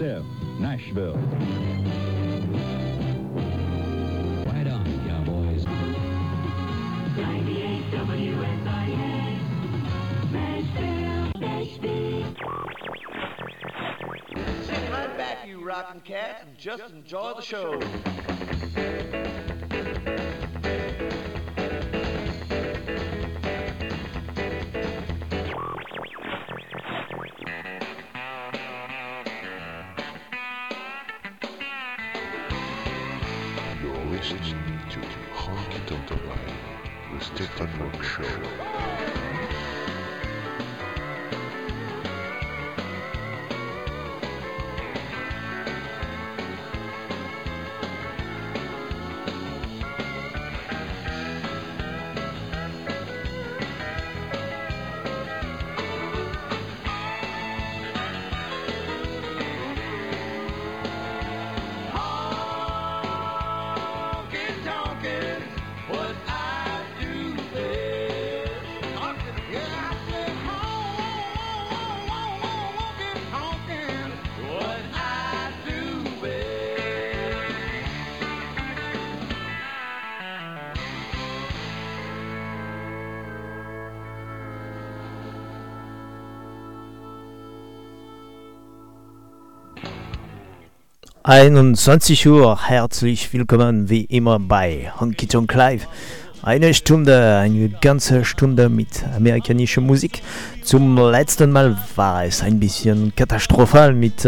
KXSF, Nashville. Right on, cowboys. 98 WSIS, Nashville. Sit right back, you rockin' cat, and just enjoy the show. You're listening to Honky Tonk Live, the Stefan Rock Show. Uhr, herzlich willkommen wie immer bei Honky Tonk Live. Eine ganze Stunde mit amerikanischer Musik. Zum letzten Mal war es ein bisschen katastrophal mit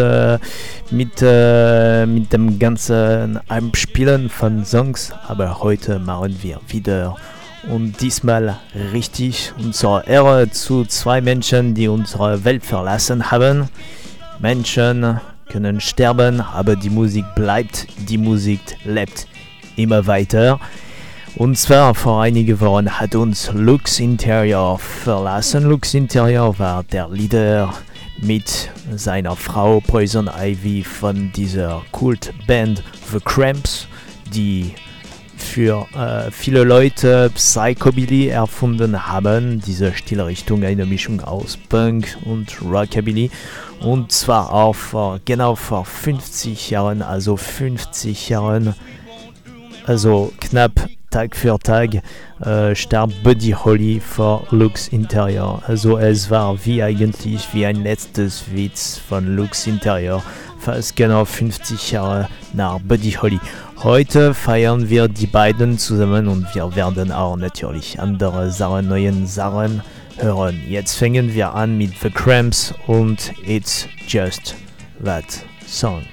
dem ganzen Abspielen von Songs, aber heute machen wir wieder und diesmal richtig unsere Ehre zu zwei Menschen, die unsere Welt verlassen haben. Menschen können sterben, aber die Musik bleibt, die Musik lebt immer weiter. Und zwar vor einigen Wochen hat uns Lux Interior verlassen. Lux Interior war der Leader mit seiner Frau Poison Ivy von dieser Kultband The Cramps, die für viele Leute Psychobilly erfunden haben. Diese Stilrichtung, eine Mischung aus Punk und Rockabilly. Und zwar auch genau vor 50 Jahren, also knapp Tag für Tag, starb Buddy Holly vor Lux Interior. Also es war wie ein letztes Witz von Lux Interior, fast genau 50 Jahre nach Buddy Holly. Heute feiern wir die beiden zusammen und wir werden auch natürlich andere neuen Sachen hören. Jetzt fangen wir an mit The Cramps und It's Just That Song.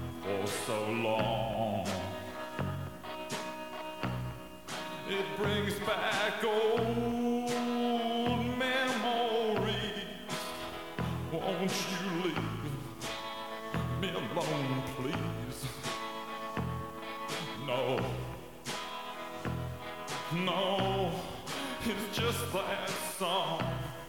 It brings like old memories. Won't you leave me alone, please? No, no, it's just that song.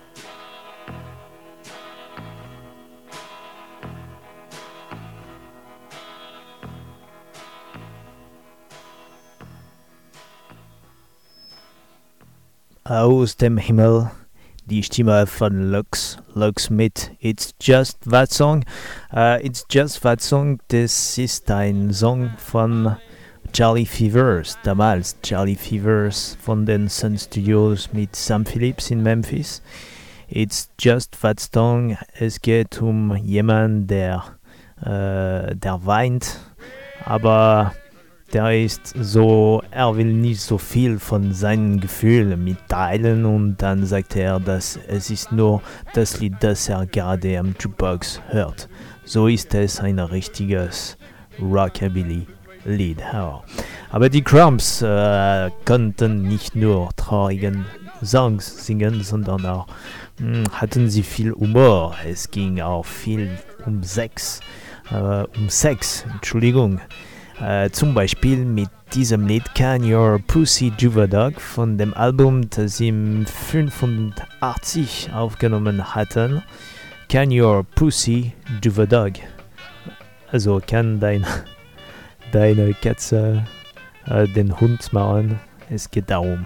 Aus dem Himmel, die Stimme von Lux mit It's Just That Song. It's Just That Song, das ist ein Song von Charlie Fevers, damals Charlie Fevers von den Sun Studios mit Sam Phillips in Memphis. It's Just That Song, es geht um jemanden, der weint, aber der ist so, er will nicht so viel von seinen Gefühlen mitteilen und dann sagt er, dass es ist nur das Lied, das er gerade am Jukebox hört. So ist es ein richtiges Rockabilly-Lied. Ja. Aber die Cramps konnten nicht nur traurigen Songs singen, sondern auch hatten sie viel Humor. Es ging auch viel um Sex, Entschuldigung. Zum Beispiel mit diesem Lied Can Your Pussy Do the Dog von dem Album, das sie im 85 aufgenommen hatten. Can Your Pussy Do the Dog? Also kann deine Katze den Hund machen? Es geht darum.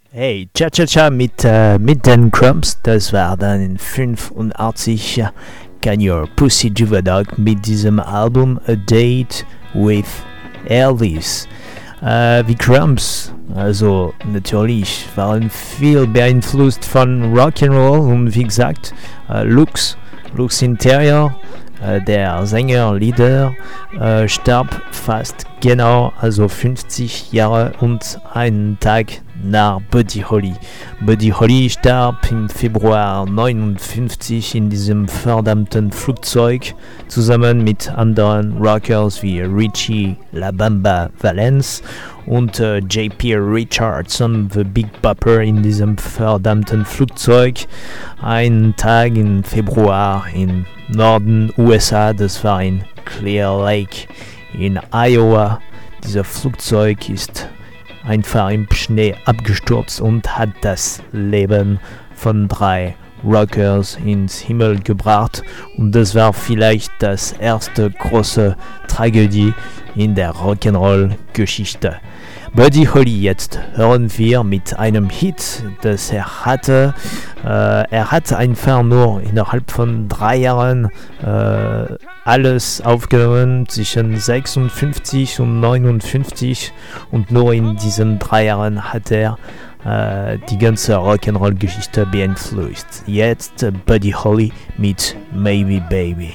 Hey, Cha-Cha-Cha mit den Crumbs, das war dann in 85 Can Your Pussy Do the Dog mit diesem Album A Date with Elvis. Die Crumbs, also natürlich, waren viel beeinflusst von Rock'n'Roll und wie gesagt, Lux Interior, der Sänger, Leader, starb fast genau, also 50 Jahre und einen Tag nach Buddy Holly. Buddy Holly starb im Februar 59 in diesem verdammten Flugzeug zusammen mit anderen Rockers wie Richie La Bamba Valens und J.P. Richardson, the Big Bopper, in diesem verdammten Flugzeug. Ein Tag im Februar im Norden USA, das war in Clear Lake in Iowa. Dieser Flugzeug ist einfach im Schnee abgestürzt und hat das Leben von 3 Rockers ins Himmel gebracht. Und das war vielleicht das erste große Tragödie in der Rock'n'Roll-Geschichte. Buddy Holly, jetzt hören wir mit einem Hit, das er hatte. Er hat einfach nur innerhalb von 3 Jahren alles aufgenommen zwischen 56 und 59 und nur in diesen 3 Jahren hat er die ganze Rock'n'Roll-Geschichte beeinflusst. Jetzt Buddy Holly mit Maybe Baby.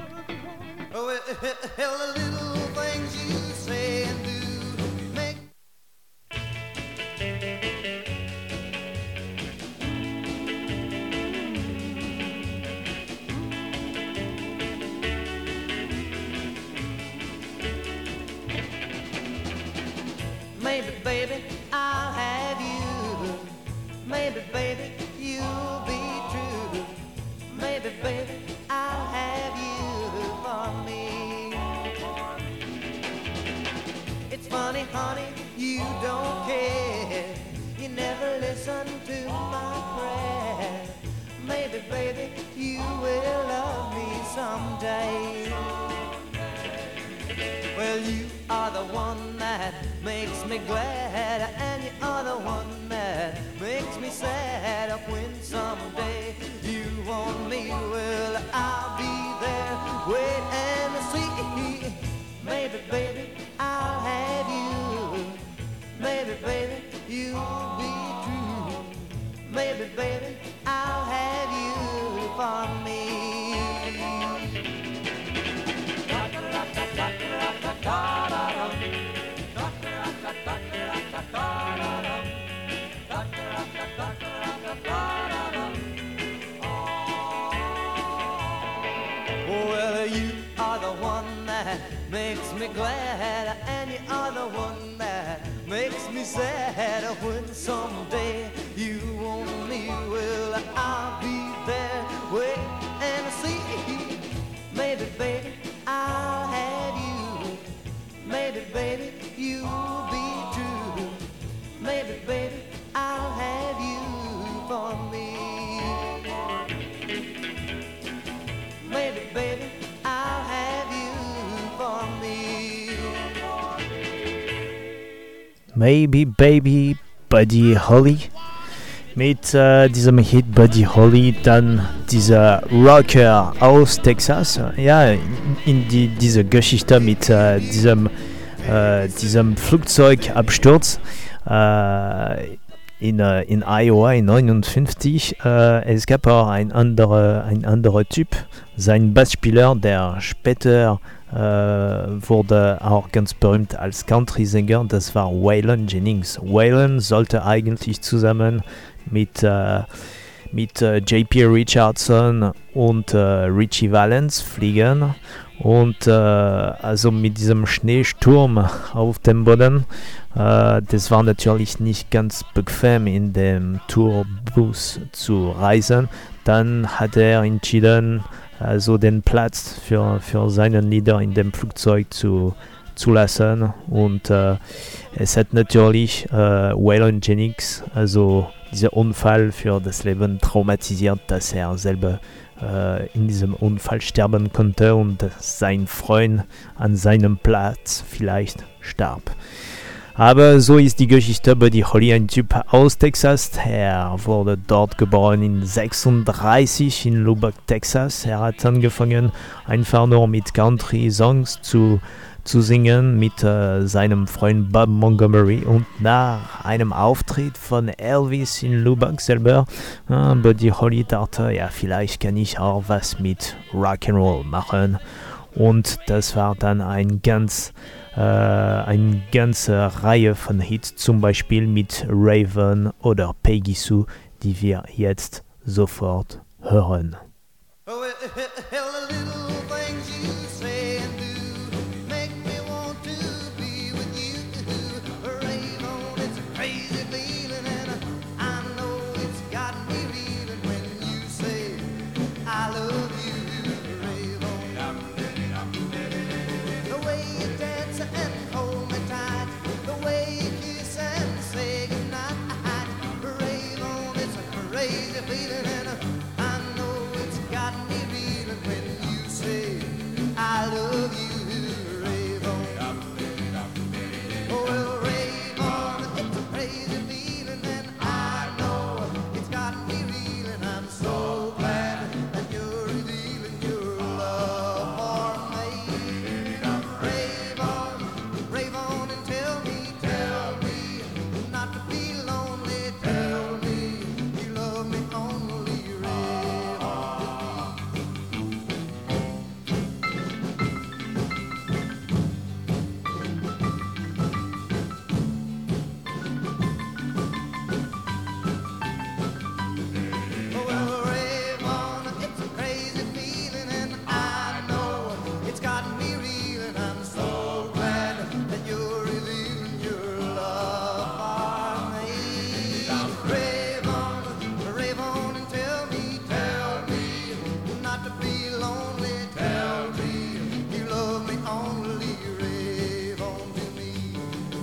Maybe, baby, I'll have you. Maybe, baby, you'll be true. Maybe, baby, I'll have you for me. It's funny, honey, you don't care. You never listen to my prayer. Maybe, baby, you will love me someday. Well, you are the one that makes me glad, and you are the one that makes me sad. When someday you want me, well, I'll be there, wait and see. Maybe, baby, I'll have you. Maybe, baby, you'll be true. Maybe, baby, I'll have you for me. Well, you are the one that makes me glad, and you are the one that makes me sad. When someday you want me, well, I'll be there, wait and see. Maybe, baby, I'll have you. Maybe, baby, you'll be true. Maybe, baby, I'll have you for me. Maybe, baby, I'll have you for me. Maybe Baby, Buddy Holly. Mit diesem Hit Buddy Holly, dann dieser Rocker aus Texas. Ja, in diese Geschichte mit diesem Flugzeugabsturz in Iowa in 59. Es gab auch ein anderer Typ, sein Bassspieler, der später wurde auch ganz berühmt als Country-Sänger, das war Waylon Jennings. Waylon sollte eigentlich zusammen mit J.P. Richardson und Richie Valens fliegen und also mit diesem Schneesturm auf dem Boden, das war natürlich nicht ganz bequem in dem Tourbus zu reisen. Dann hat er entschieden, also den Platz für seinen Lieder in dem Flugzeug zu lassen und es hat natürlich Waylon Jennings, also dieser Unfall, für das Leben traumatisiert, dass er selber in diesem Unfall sterben konnte und sein Freund an seinem Platz vielleicht starb. Aber so ist die Geschichte. Buddy Holly, ein Typ aus Texas. Er wurde dort geboren in 36 in Lubbock, Texas. Er hat angefangen, einfach nur mit Country-Songs zu singen mit seinem Freund Bob Montgomery. Und nach einem Auftritt von Elvis in Lubbock selber, Buddy Holly dachte, ja, vielleicht kann ich auch was mit Rock'n'Roll machen. Und das war dann eine ganze Reihe von Hits, zum Beispiel mit Raven oder Peggy Sue, die wir jetzt sofort hören. Oh, well, the little things you say and do make me want to be with you. Rave on, it's a crazy feeling, and I know it's got me reeling when you say I love you. Rave on. The way you dance and hold me tight, the way you kiss and say goodnight. Rave on, it's a crazy feeling, and I know it's got me reeling when you say I love you. Rave on. Oh, well, rave on, it's a crazy feeling, and I know it's got me reeling. I'm so glad that you're revealing your love for me. Rave on and tell me not to be lonely. Tell me you love me only. Rave on. Oh, well, rave on, it's a crazy feeling, and I know it's got me reeling. I'm so glad that you're revealing your love for me. Rave on and tell me not to be lonely. Tell me you love me only. Rave on to me.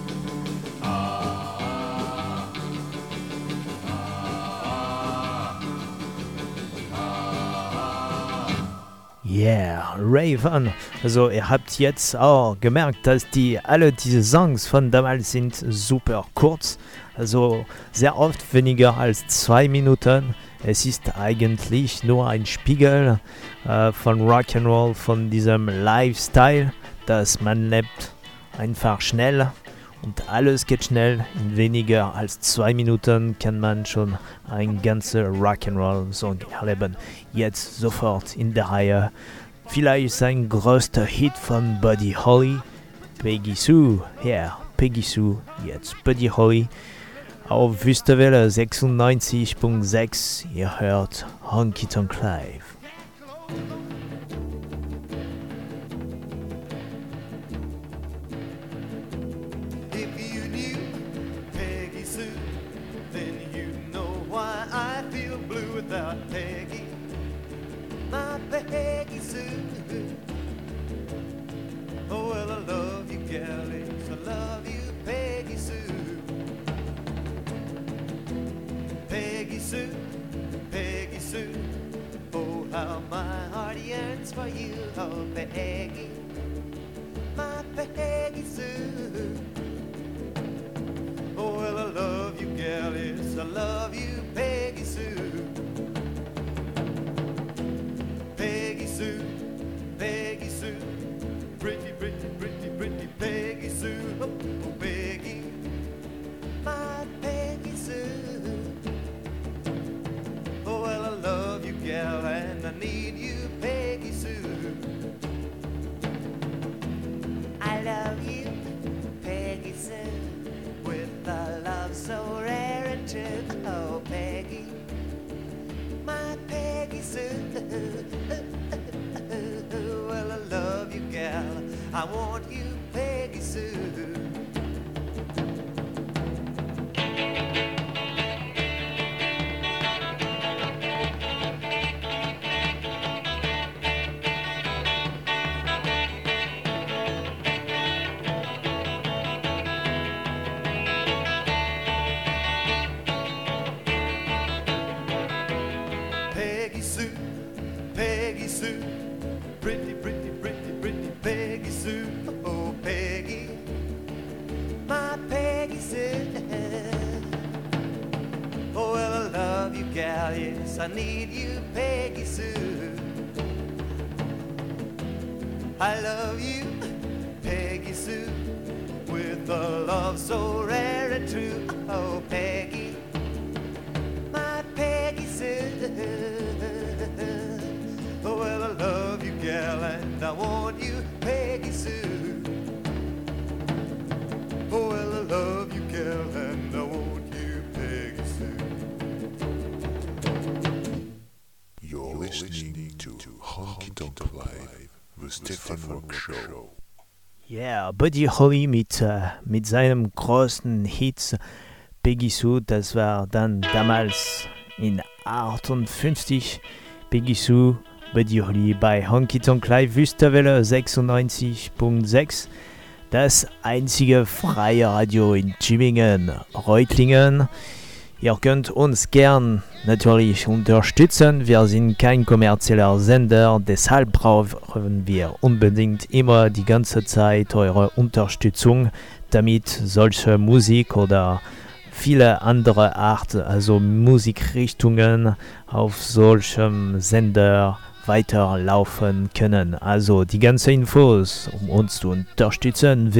Yeah, Raven. Also ihr habt jetzt auch gemerkt, dass alle diese Songs von damals sind super kurz. Also sehr oft weniger als 2 Minuten. Es ist eigentlich nur ein Spiegel von Rock'n'Roll, von diesem Lifestyle, dass man lebt einfach schnell und alles geht schnell. In weniger als 2 Minuten kann man schon ein ganzer Rock'n'Roll-Song erleben. Jetzt sofort in der Reihe. Vielleicht sein größter Hit von Buddy Holly, Peggy Sue. Ja, Peggy Sue, jetzt Buddy Holly. Auf Wüstewelle 96.6, ihr hört Honky Tonk Live. If you knew Peggy Sue, then you know why I feel blue without Peggy. My Peggy Sue. Oh, well, I love you, galleys. I love you, Peggy Sue. Peggy Sue, Peggy Sue. Oh, how my heart yearns for you, oh, Peggy. My Peggy Sue. Oh, well, I love you, gal, yes, I love you, Peggy Sue. Peggy Sue, Peggy Sue. Pretty, pretty, pretty, pretty Peggy Sue. Oh, oh, Peggy, my Peggy Sue. Oh, well, I love you, gal, and I need you, Peggy Sue. I love you, Peggy Sue, with a love so rare and true. Oh, Peggy, my Peggy Sue. Well, I love you, gal. I want you, Peggy Sue. Peggy Sue, Peggy Sue, pretty, pretty, pretty, pretty Peggy Sue. Oh, Peggy, my Peggy. love you, gal, yes, I need you, Peggy Sue. I love you, Peggy Sue, with a love so rare and true. Oh, Peggy, my Peggy Sue. Oh, well, I love you, gal, and I want you, Peggy Sue. Oh, well, I love you, gal, and I want you, Peggy Sue. You're listening to Honky Tonk Live, the Stefan Rock Show. Yeah, Buddy Holly mit seinem großen Hit Peggy Sue, das war dann damals in 58. Peggy Sue, Buddy Holly bei Honky Tonk Live, Wüstewelle 96.6. Das einzige freie Radio in Tübingen, Reutlingen. Ihr könnt uns gern natürlich unterstützen. Wir sind kein kommerzieller Sender, deshalb brauchen wir unbedingt immer die ganze Zeit eure Unterstützung, damit solche Musik oder viele andere Art, also Musikrichtungen auf solchem Sender weiterlaufen können. Also die ganzen Infos, um uns zu unterstützen,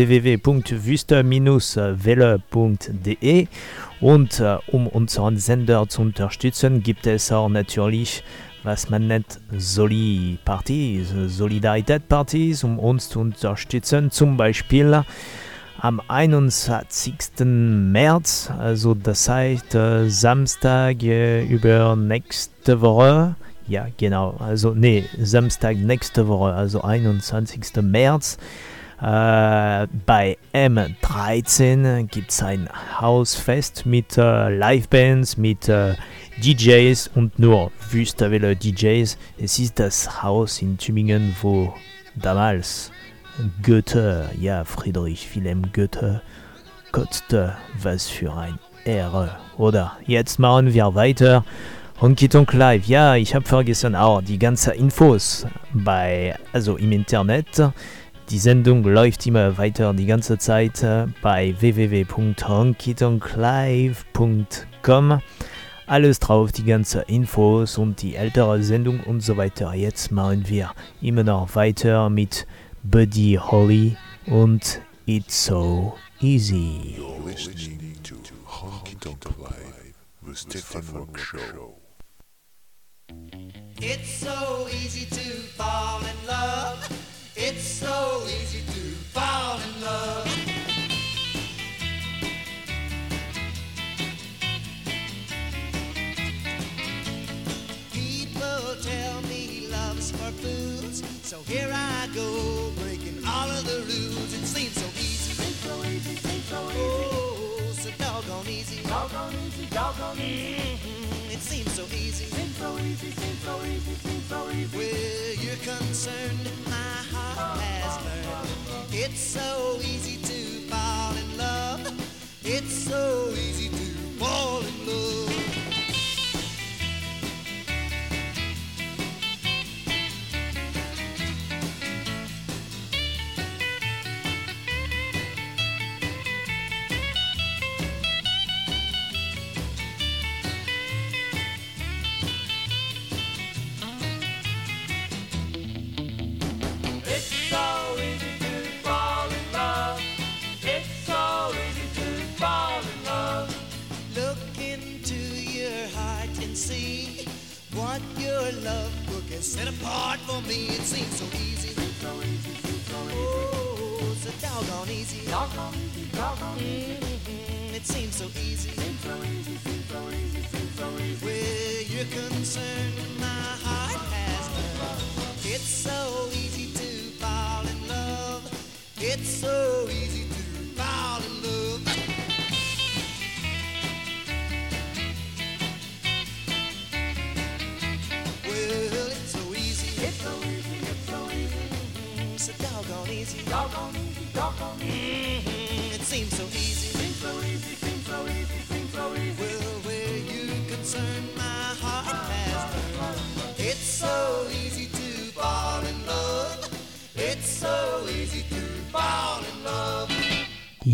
www.wüste-welle.de. Und um unseren Sender zu unterstützen, gibt es auch natürlich, was man nennt, Soli-Partys, Solidaritätspartys, um uns zu unterstützen. Zum Beispiel am 21. März, also das heißt Samstag übernächste Woche. Ja, genau, also Samstag nächste Woche, also 21. März. Bei M13 gibt es ein Hausfest mit Livebands, mit DJs und nur Wüstewelle DJs. Es ist das Haus in Tübingen, wo damals Goethe, ja, Friedrich Wilhelm Goethe, kotzte. Was für eine Ehre, oder? Jetzt machen wir weiter. Honky Tonk Live, ja, ich habe vergessen auch die ganzen Infos im Internet. Die Sendung läuft immer weiter die ganze Zeit bei www.honkytonklive.com. Alles drauf, die ganzen Infos und die ältere Sendung und so weiter. Jetzt machen wir immer noch weiter mit Buddy Holly und It's So Easy. You're listening to Honky Tonk Live, the Stefan Rock Show. It's so easy to fall in love. It's so easy to fall in love. People tell me love's for fools, so here I go breaking all of the rules. It seems so easy, seems so easy, seems so easy. Oh, so doggone easy, doggone easy, doggone easy. It seems so easy, seems so easy, seems so easy, seems so easy. Where you're concerned, my heart has learned. It's so easy to fall in love. It's so easy to fall in love. Set apart for me, it seems so easy. Oh, so doggone easy. Doggone easy, doggone easy. It seems so easy. Where you're concerned, my heart has learned. It's so easy to fall in love. It's so easy to fall in love. Doggone easy, doggone easy. It seems so easy. Seems so easy, seems so easy, seems so easy. Well, where you're concerned, my heart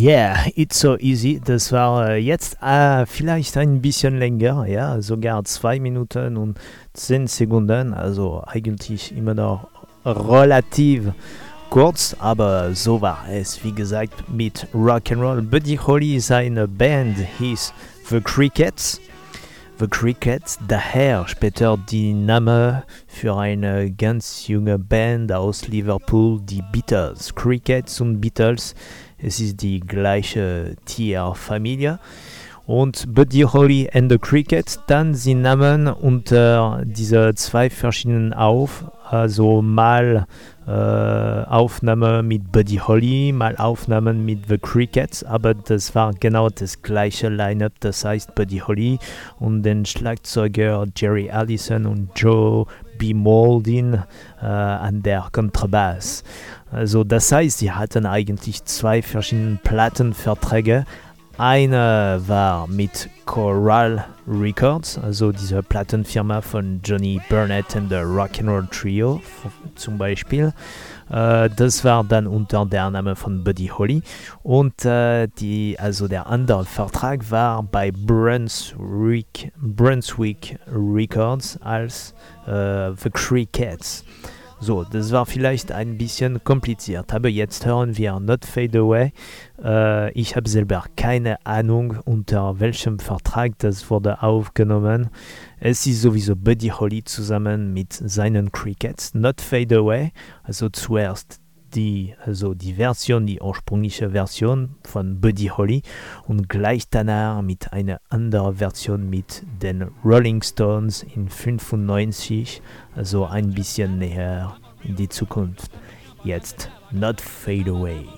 Yeah, it's so easy. Das war jetzt vielleicht ein bisschen länger, ja, sogar 2 Minuten und 10 Sekunden, also eigentlich immer noch relativ kurz, aber so war es, wie gesagt, mit Rock'n'Roll. Buddy Holly, seine Band hieß The Crickets. The Crickets, daher später die Name für eine ganz junge Band aus Liverpool, die Beatles. Crickets und Beatles, es ist die gleiche Tierfamilie. Und Buddy Holly and the Crickets, dann sie nahmen unter diese 2 verschiedenen auf, also mal Aufnahme mit Buddy Holly, mal Aufnahmen mit The Crickets, aber das war genau das gleiche Line-Up, das heißt Buddy Holly und den Schlagzeuger Jerry Allison und Joe B. Mauldin an der Kontrabass. Also das heißt, sie hatten eigentlich 2 verschiedene Plattenverträge. Eine war mit Coral Records, also diese Plattenfirma von Johnny Burnett and the Rock'n'Roll Trio zum Beispiel. Das war dann unter der Name von Buddy Holly. Und der andere Vertrag war bei Brunswick Records als The Crickets. So, das war vielleicht ein bisschen kompliziert, aber jetzt hören wir Not Fade Away. Ich habe selber keine Ahnung, unter welchem Vertrag das wurde aufgenommen. Es ist sowieso Buddy Holly zusammen mit seinen Crickets. Not Fade Away, also zuerst die Version, die ursprüngliche Version von Buddy Holly und gleich danach mit einer anderen Version mit den Rolling Stones in 95, also ein bisschen näher in die Zukunft. Jetzt Not Fade Away.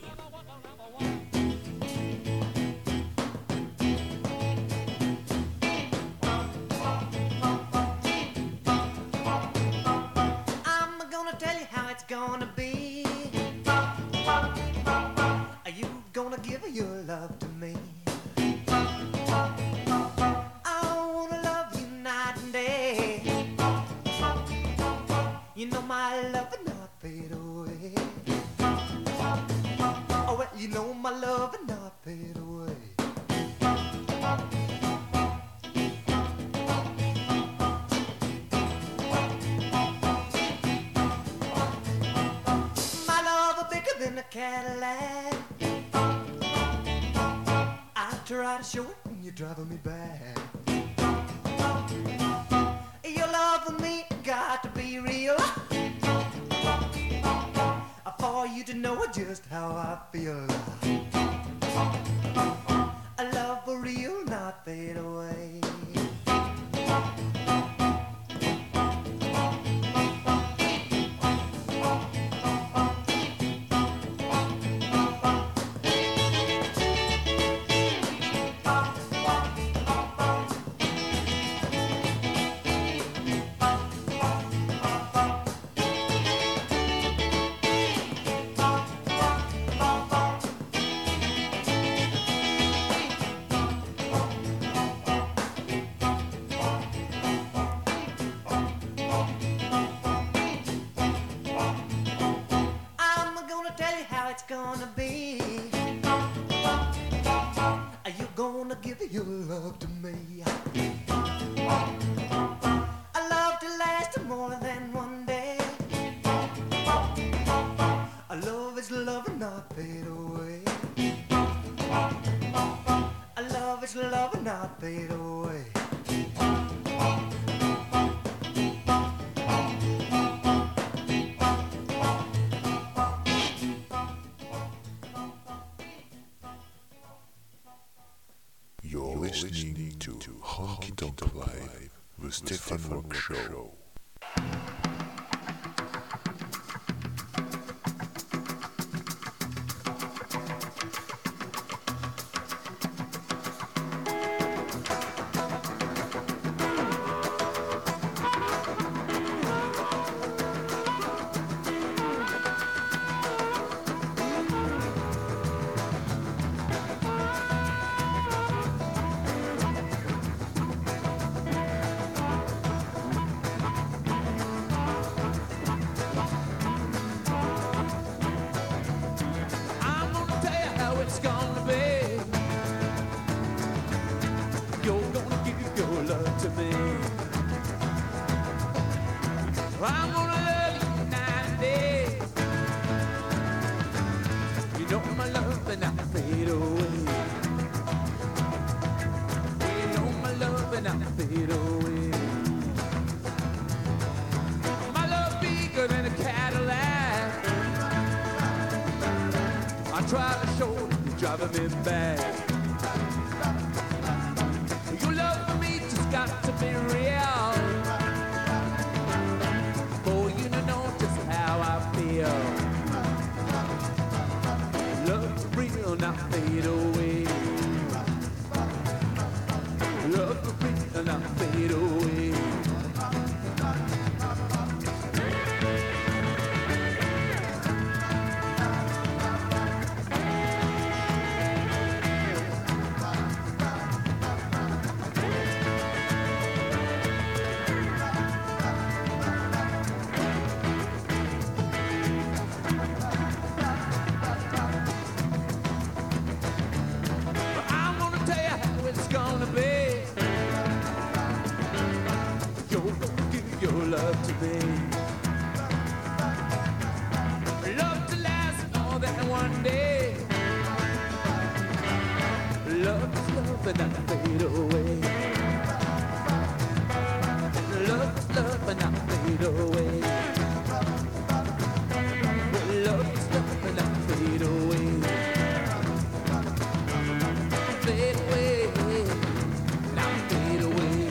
I'm gonna tell you how it's gonna be. Are you gonna give your love to me? I wanna love you night and day. You know my love will not fade away. Oh well, you know my love will not fade away. My love is bigger than a Cadillac. I try to show it when you're driving me back. Your love for me got to be real. For you to know just how I feel. A love for real, not fade away. Gonna be. Are you gonna give your love to me? A love to last more than one day. A love is love and not fade away. A love is love and not fade away. Listening to Honky Tonk Live, the Stefan Rock Show. to me. I'm gonna love you night and day. You know my love will not fade away. You know my love will not fade away. My love bigger than a Cadillac. I try to show you driving me back. Your love for me just got to be real. For you to know just how I feel. Love for real, not fade away. Love for real, not fade away. I'm gonna tell you how it's gonna be. You're gonna give your love to me. Love to last more than one day. Love is love and not fade away. Love is love and not fade away. Love is love and not fade away. Fade away, now fade away.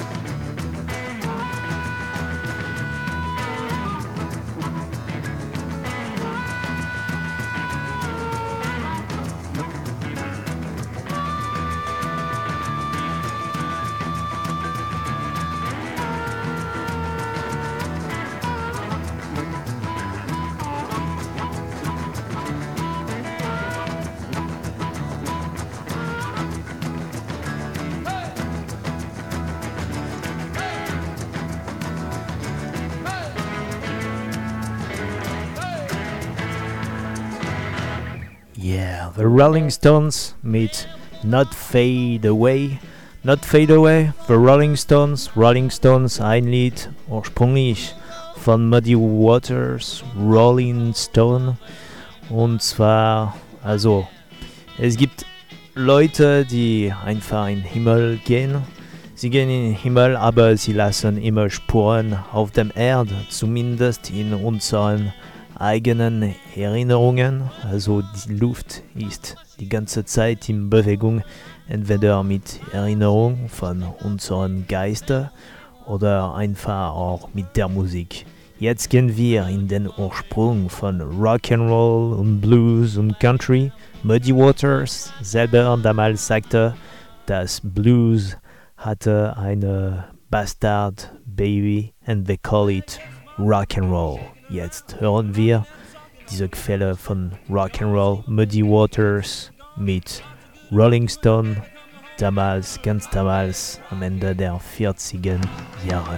Yeah, the Rolling Stones meet Not Fade Away. Not Fade Away, the Rolling Stones. Rolling Stones, ein Lied ursprünglich von Muddy Waters, Rolling Stone. Und zwar, also, es gibt Leute, die einfach in den Himmel gehen. Sie gehen in den Himmel, aber sie lassen immer Spuren auf dem Erde, zumindest in unseren eigenen Erinnerungen. Also die Luft ist die ganze Zeit in Bewegung, entweder mit Erinnerung von unseren Geistern oder einfach auch mit der Musik. Jetzt gehen wir in den Ursprung von Rock'n'Roll und Blues und Country. Muddy Waters selber damals sagte, dass Blues hatte eine Bastard Baby and they call it Rock'n'Roll. Jetzt hören wir diese Quelle von Rock'n'Roll, Muddy Waters mit Rolling Stone, damals, ganz damals, am Ende der 40er Jahre.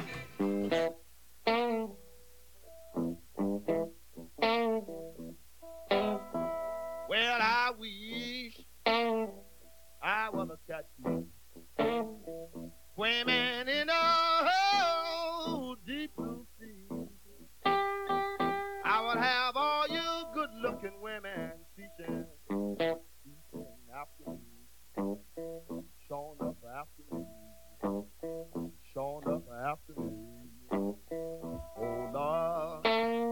Well, I wish I was a catchman swimming in a deep blue sea. I would have all you good-looking women teaching after me, showing up after me, showing up after me. Oh Lord,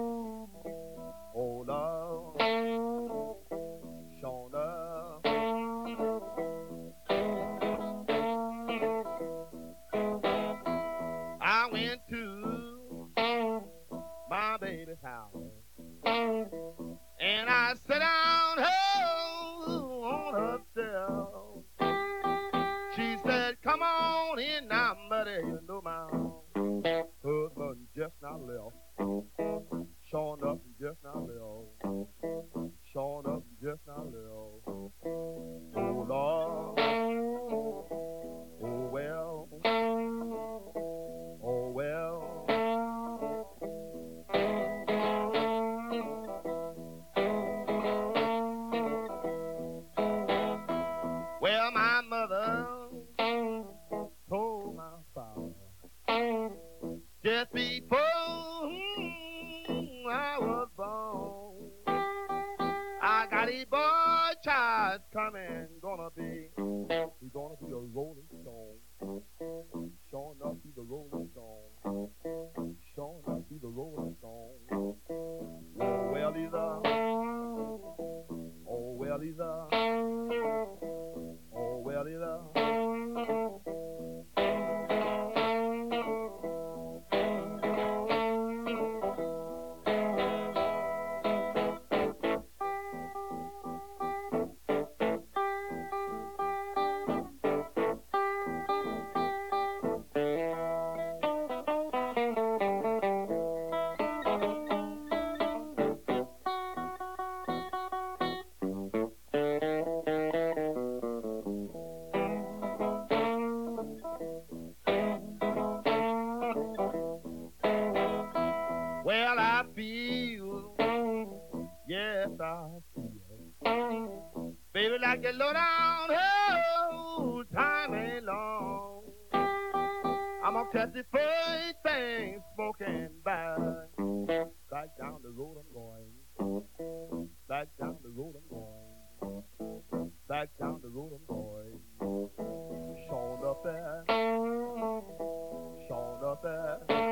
oh Lord, showing up. I went to my baby's house and I sat down on her step. She said, "Come on in now, buddy. You know my husband just not left. Showing up and just not left. Showing up and just not left. Oh Lord, oh well, oh well." Well, my mother told my just before I was born. I got a boy child coming, gonna be, he's gonna be a rolling stone. Sure enough, he's a rolling stone. Sure enough, he's a rolling stone. Oh, well, he's a, oh, well, he's a, oh, well, he's a. Well, I feel, yes, I feel, baby, like you low down, oh, time ain't long. I'm gonna test the first thing smoking by. Back down the road I'm going. Back down the road I'm going. Back down the road I'm going. Showing up there. Showing up there.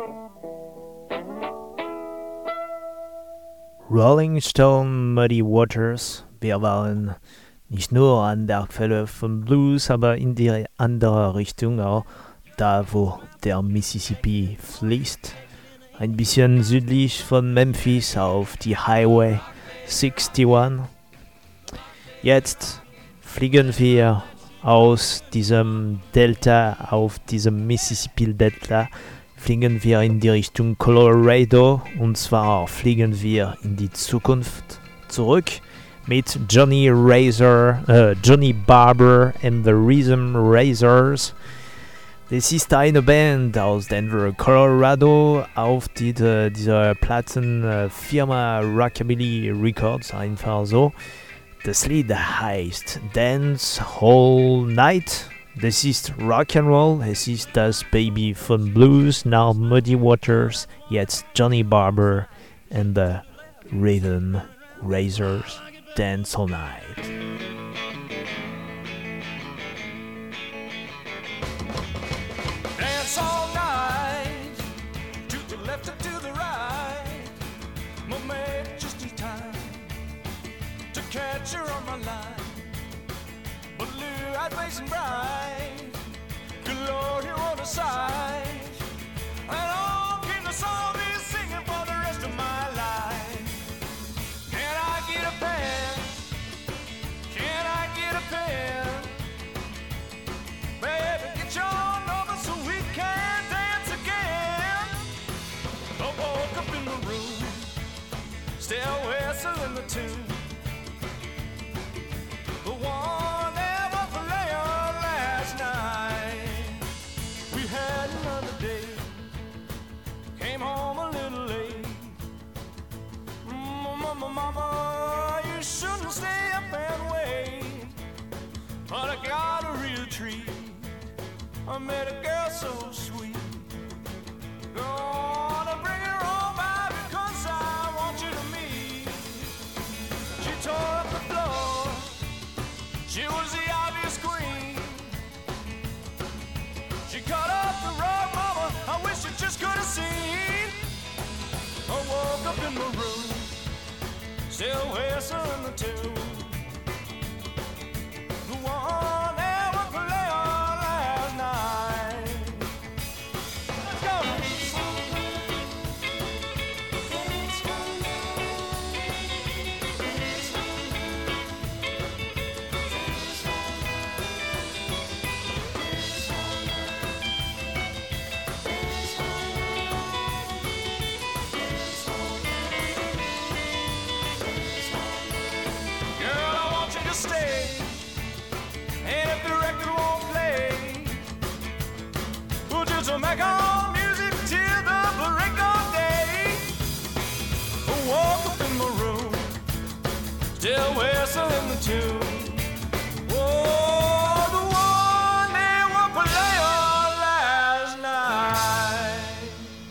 Rolling Stone, Muddy Waters. Wir waren nicht nur an der Quelle von Blues, aber in die andere Richtung auch, da wo der Mississippi fließt. Ein bisschen südlich von Memphis auf die Highway 61. Jetzt fliegen wir aus diesem Delta, auf diesem Mississippi-Delta, fliegen wir in die Richtung Colorado, und zwar fliegen wir in die Zukunft zurück mit Johnny Barber and the Rhythm Razors. Das ist eine Band aus Denver, Colorado, auf dieser Plattenfirma Rockabilly Records, einfach so. Das Lied heißt Dance All Night. Das ist Rock'n'Roll, es ist das Baby von Blues, now Muddy Waters, jetzt Johnny Barber and the Rhythm Razors, Dance All Night. Dance all night, to the left and to the right. My man just in time to catch her on my line. Blue-eyed, blazing bright, good Lord, you're on the side. And all can the song be singing for the rest of my life. Can I get a pen? Can I get a pen? Baby, get your number so we can dance again. I woke up in the room, still whistling the tune. The one that was for Leon last night. We had another day, came home a little late. Mama, you shouldn't stay up and wait. But I got a real treat. I met a girl so sweet. Gonna bring her home by because I want you to meet. She tore up the floor. She was the obvious queen. She cut off the rug, mama, I wish you just could have seen. I woke up in my room, still whistling the tune. The one that was for Leon last night. Let's go! Stay, and if the record won't play, we'll just make our music till the break of day. I woke up in my room, still whistling the tune. Oh, the one they were play on last night.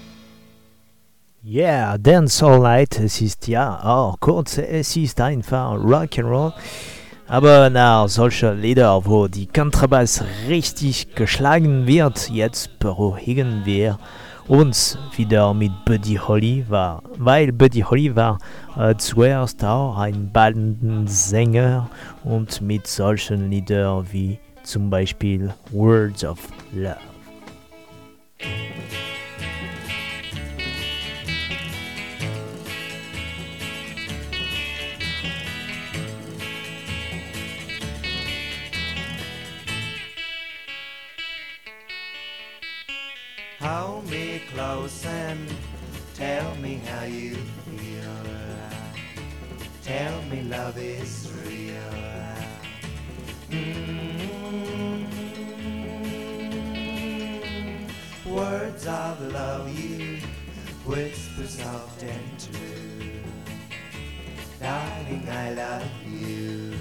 Yeah, Dance All Night, es ist ja auch kurz, es ist einfach Rock'n'Roll. Aber nach solcher Lieder, wo die Kontrabass richtig geschlagen wird, jetzt beruhigen wir uns wieder mit Buddy Holly, weil Buddy Holly war zuerst auch ein Bandensänger und mit solchen Liedern wie zum Beispiel Words of Love. Hold me close and tell me how you feel. Tell me love is real. Words of love you whisper soft and true. Darling, I love you.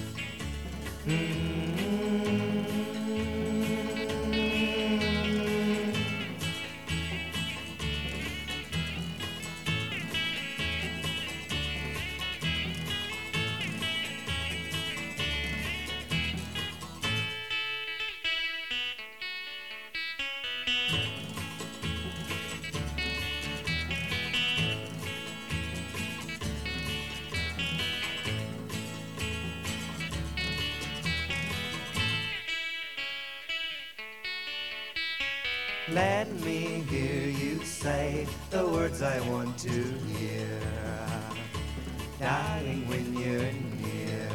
Let me hear you say the words I want to hear. Darling, when you're near.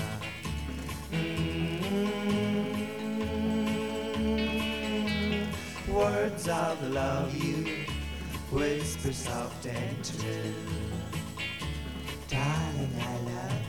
Words of love you whisper soft and true. Darling, I love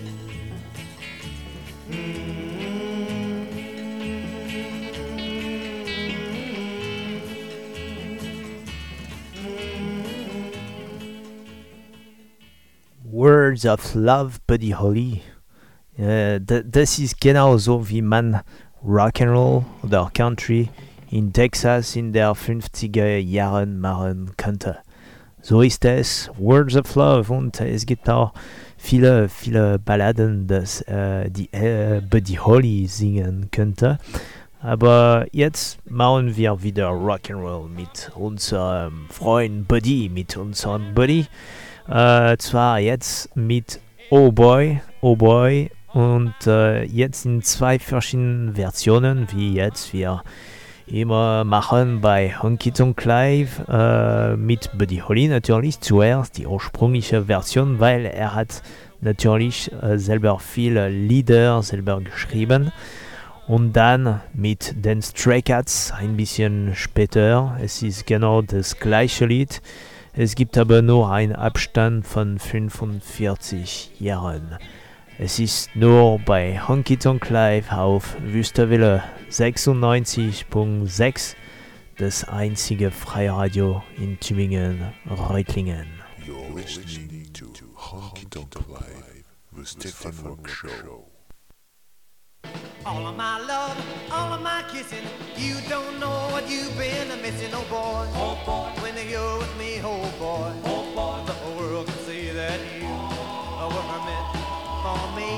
Words of Love, Buddy Holly. Das ist genauso wie man Rock'n'Roll oder Country in Texas in der 50er Jahren machen könnte. So ist es, Words of Love, und es gibt auch viele Balladen, die Buddy Holly singen könnte. Aber jetzt machen wir wieder Rock'n'Roll mit unserem Freund Buddy, zwar jetzt mit Oh Boy, und jetzt in zwei verschiedenen Versionen, wie jetzt wir immer machen bei Honky Tonk Live, mit Buddy Holly natürlich zuerst die ursprüngliche Version, weil er hat natürlich selber viele Lieder selber geschrieben, und dann mit den Stray Cats ein bisschen später. Es ist genau das gleiche Lied. Es gibt aber nur einen Abstand von 45 Jahren. Es ist nur bei Honky Tonk Live auf Wüstewelle 96.6, das einzige Freiradio in Tübingen-Reutlingen. You're listening to Honky Tonk Live, the Stefan Rock Show. All of my love, all of my kissing, you don't know what you've been missing, oh boy. Oh boy, when you're with me, oh boy. Oh boy, the world can see that you were meant for me.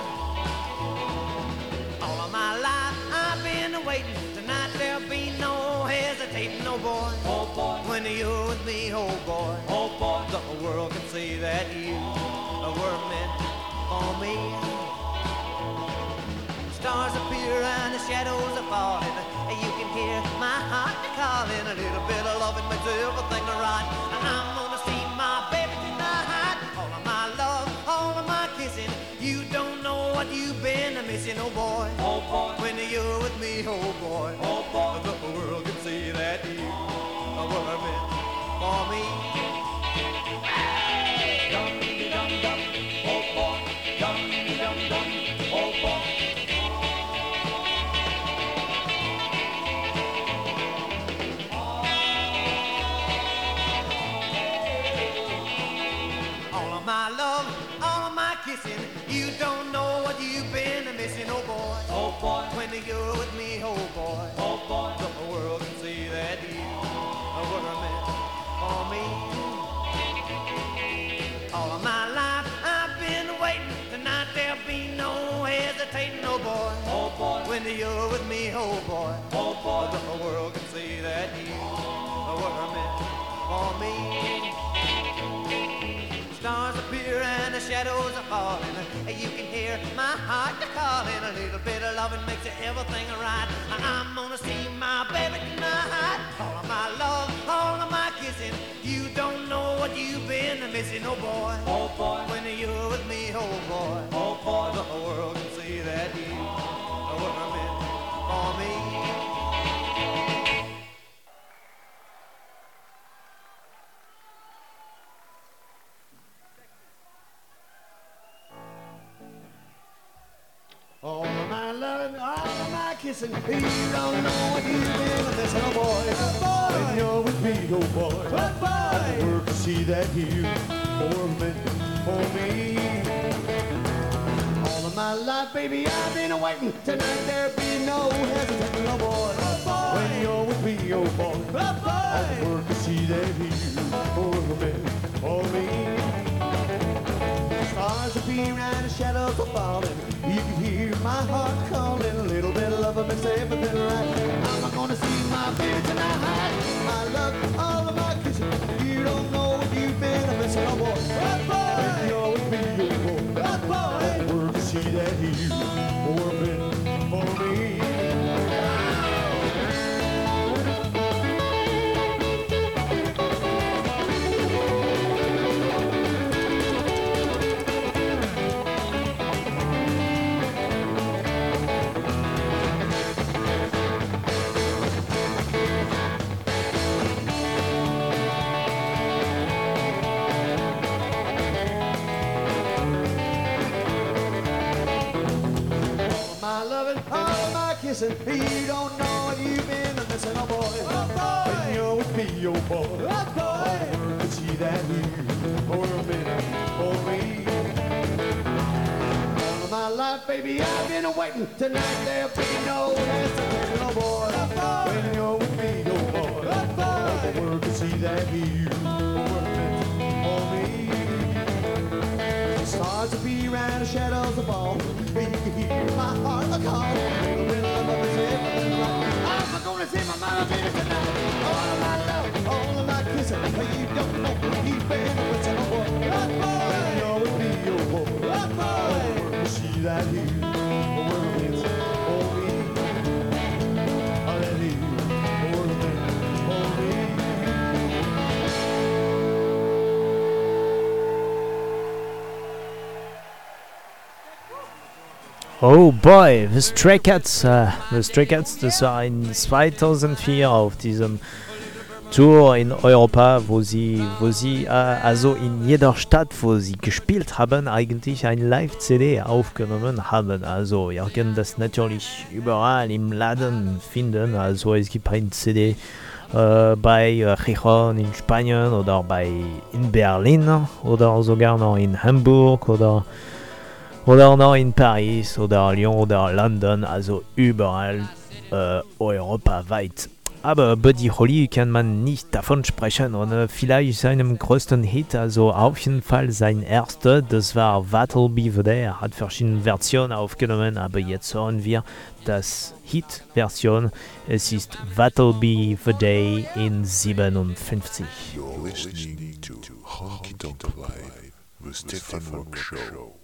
All of my life I've been waiting, tonight there'll be no hesitating, oh boy. Oh boy, when you're with me, oh boy. Oh boy, the world can see that you were meant for me. Stars appear and the shadows are falling. You can hear my heart calling. A little bit of loving makes everything right. And I'm gonna see my baby tonight. All of my love, all of my kissing. You don't know what you've been missing, oh boy. Oh boy, when you're with me, oh boy. Oh boy, the world can see that you were meant for me. Dum dum dum, oh boy. Dum dum dum, oh boy. My love, all of my kissing, you don't know what you've been missing, oh boy. Oh boy, when you're with me, oh boy. Oh boy, the world shadows are falling. You can hear my heart calling. A little bit of loving makes everything right. I'm gonna see my baby tonight. All of my love, all of my kissing. You don't know what you've been missing, oh boy. Oh boy, when you're with me, oh boy. Oh boy, the whole world can see that you were meant for me. All of my loving, all of my kissing. You don't know what you've been missing, oh boy. Oh boy, when you're with me, oh boy. Oh boy, the world can see that you were meant for me. All of my life, baby, I've been waiting. Tonight there'll be no hesitation, oh boy. Oh boy, when you're with me, oh boy. Oh boy, all the world can see that you were meant for me. Stars appear and the shadows are falling. You can hear my heart calling. A little bit of love makes everything right. I'm gonna see my baby tonight. My love, all of my kissing. You don't know what you've been missing, oh boy. Oh boy, when you're with me, oh boy. Oh boy, the world can see that you were meant for me. You don't know what you've been missing, oh boy. Oh boy, when you're with me, oh boy. Oh boy, all the world can see that you were meant for me. All of my life, baby, I've been waiting. Tonight there'll be no hesitation, oh boy. Oh boy, when you're with me, oh boy. Oh boy, all the world can see that you were meant for me. The stars appear and the shadows are falling. You can hear my heart a-calling. I'm gonna see my mama baby tonight. All of my love, all of my kissing. You don't know what you've been missing, oh boy. Oh boy, when you're with me, oh boy. Oh boy, you see that you were meant for me. Oh, that you were meant for me. Oh boy, The Stray Cats. The Stray Cats, das war in 2004 auf diesem Tour in Europa, wo sie also in jeder Stadt, wo sie gespielt haben, eigentlich ein Live-CD aufgenommen haben. Also ihr könnt das natürlich überall im Laden finden. Also es gibt ein CD bei Gijón in Spanien oder in Berlin oder sogar noch in Hamburg oder noch in Paris oder Lyon oder London, also überall europaweit. Aber Buddy Holly kann man nicht davon sprechen, ohne vielleicht seinem größten Hit, also auf jeden Fall sein erster, das war That'll Be the Day. Er hat verschiedene Versionen aufgenommen, aber jetzt hören wir das Hit-Version. Es ist That'll Be the Day in 57. You're listening to Honky Tonk Live, the Stefan Rock Show.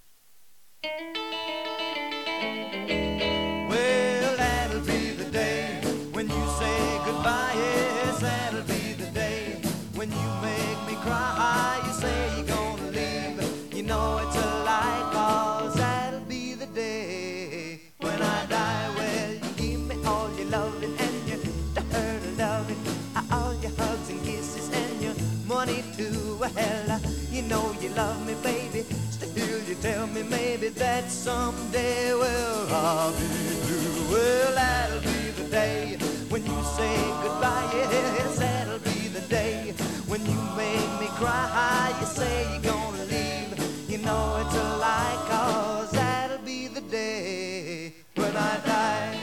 Well, that'll be the day when you say goodbye. Yes, that'll be the day when you make me cry. You say you're gonna leave, you know it's a lie, 'cause that'll be the day when I die. Well, you give me all your loving and your dirty loving, all your hugs and kisses and your money too. Well, you know you love me, baby. You tell me maybe that someday, well, I'll be blue. Well, that'll be the day when you say goodbye. Yes, that'll be the day when you make me cry. You say you're gonna leave, you know it's a lie, 'cause that'll be the day when I die.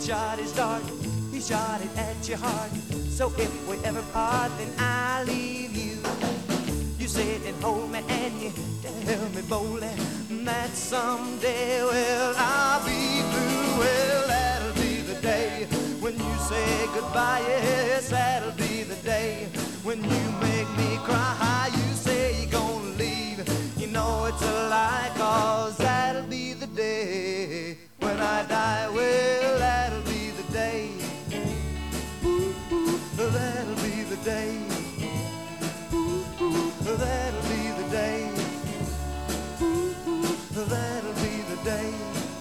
shot his dart, he shot it at your heart. So if we ever part, then I leave you. You sit and hold me and you tell me boldly that someday, well, I'll be through. Well, that'll be the day when you say goodbye. Yes, that'll be the day when you make me cry. You say you're gonna leave, you know it's a lie, 'cause that'll be the day when I die. Well, that'll be the day. Ooh, ooh, that'll be the day. Ooh, ooh, that'll be the day. Ooh, ooh, that'll be the day.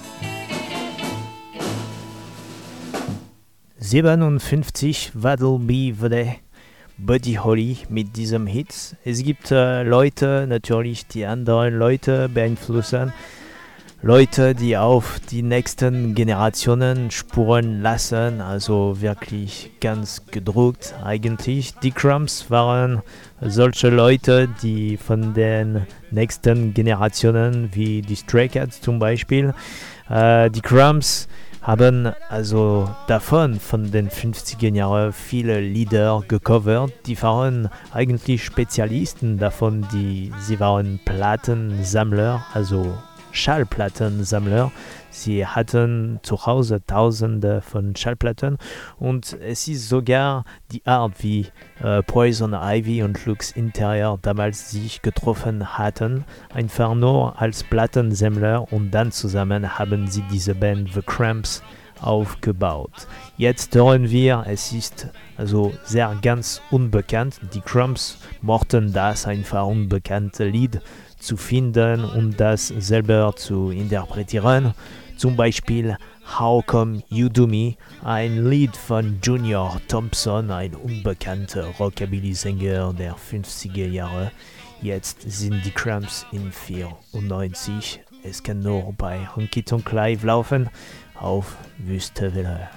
57 That'll Be the Day. Buddy Holly mit diesem Hit. Es gibt Leute natürlich, die andere Leute beeinflussen. Leute, die auf die nächsten Generationen spuren lassen, also wirklich ganz gedruckt eigentlich. Die Cramps waren solche Leute, die von den nächsten Generationen, wie die Stray Cats zum Beispiel, die Cramps haben also davon von den 50er Jahren viele Lieder gecovert. Die waren eigentlich Spezialisten davon, sie waren Plattensammler, also Schallplattensammler. Sie hatten zu Hause Tausende von Schallplatten und es ist sogar die Art, wie Poison Ivy und Lux Interior damals sich getroffen hatten, einfach nur als Plattensammler, und dann zusammen haben sie diese Band The Cramps aufgebaut. Jetzt hören wir, es ist also sehr ganz unbekannt. Die Cramps mochten das einfach unbekannte Lied zu finden und das selber zu interpretieren. Zum Beispiel How Come You Do Me, ein Lied von Junior Thompson, ein unbekannter Rockabilly-Sänger der 50er Jahre. Jetzt sind die Cramps in 94. Es kann nur bei Honky Tonk Live laufen auf Wüstewelle.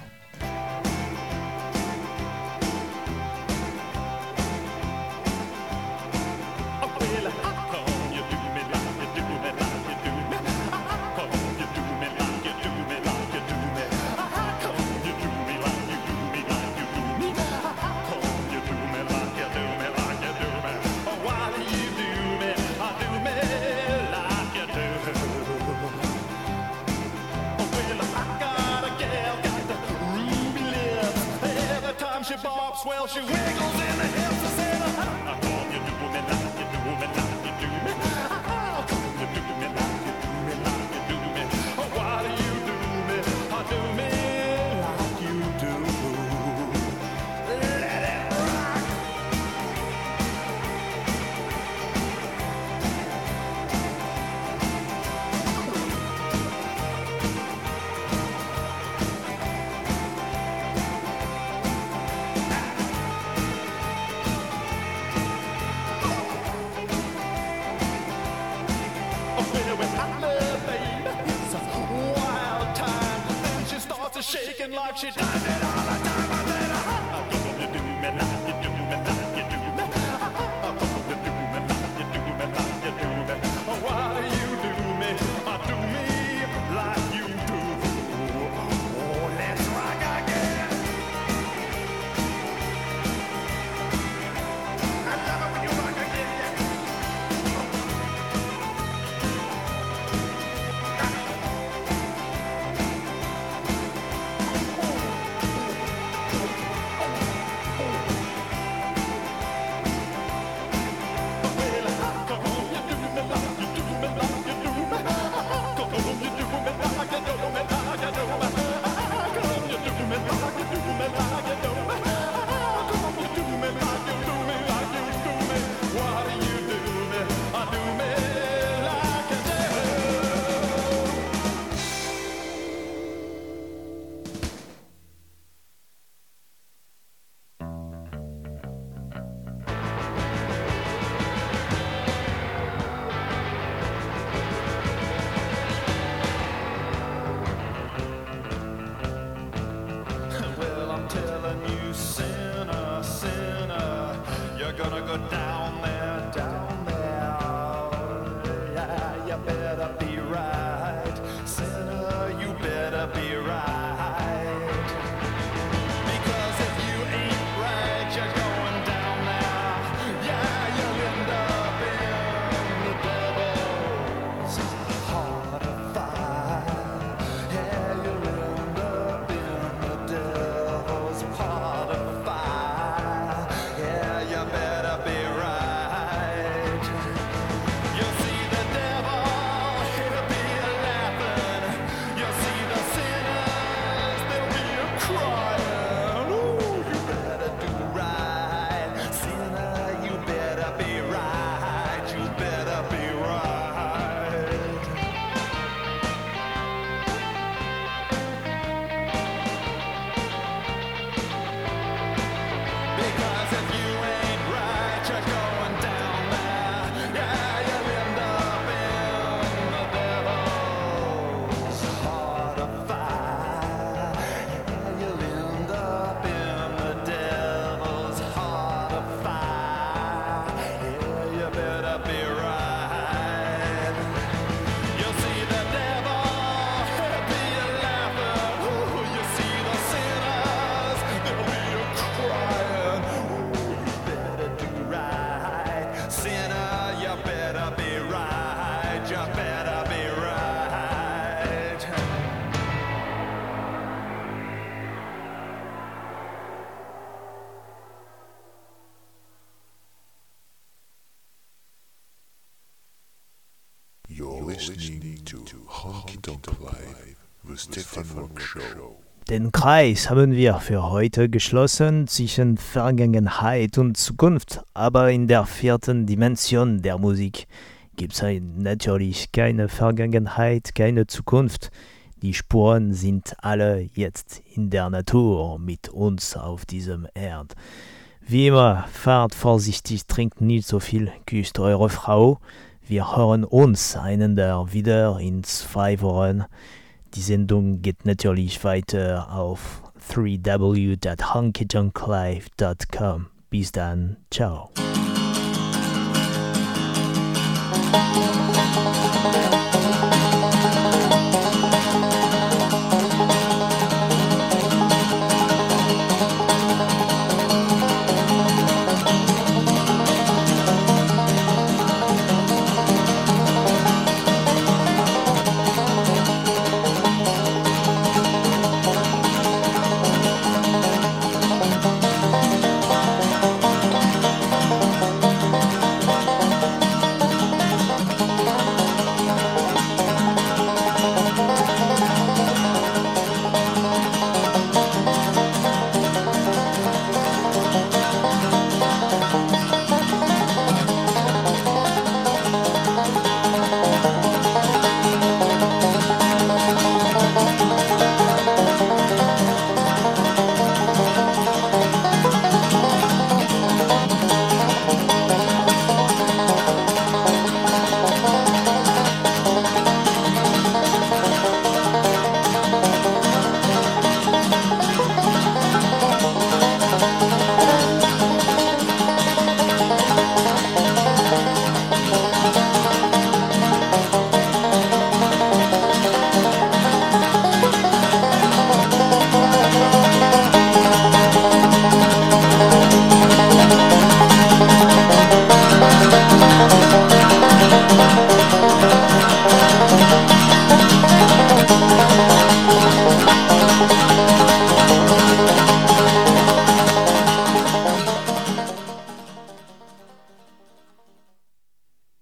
Well, she wiggles in the hips and said, how come you do me like you do me, like you do me? How come you do me like you do me, like you do me? Why do you do me, do me like you do? Let it rock. Shaking like she does it all the time. I said, how come you do me like you do me, like you do me? How come you do me like you do me, like you do me? Why do you do me, do me like you do? Oh, let's rock again. I love it when you rock again. Better be right, sinner, you better be right. right, you better be right. You're listening to Honky Tonk Live, the Stefan Rock Show. Den Kreis haben wir für heute geschlossen zwischen Vergangenheit und Zukunft, aber in der vierten Dimension der Musik gibt es natürlich keine Vergangenheit, keine Zukunft. Die Spuren sind alle jetzt in der Natur mit uns auf diesem Erd. Wie immer, fahrt vorsichtig, trinkt nicht so viel, küsst eure Frau. Wir hören uns einander wieder in 2 Wochen. Die Sendung geht natürlich weiter auf www.honkytonklive.com. Bis dann, ciao.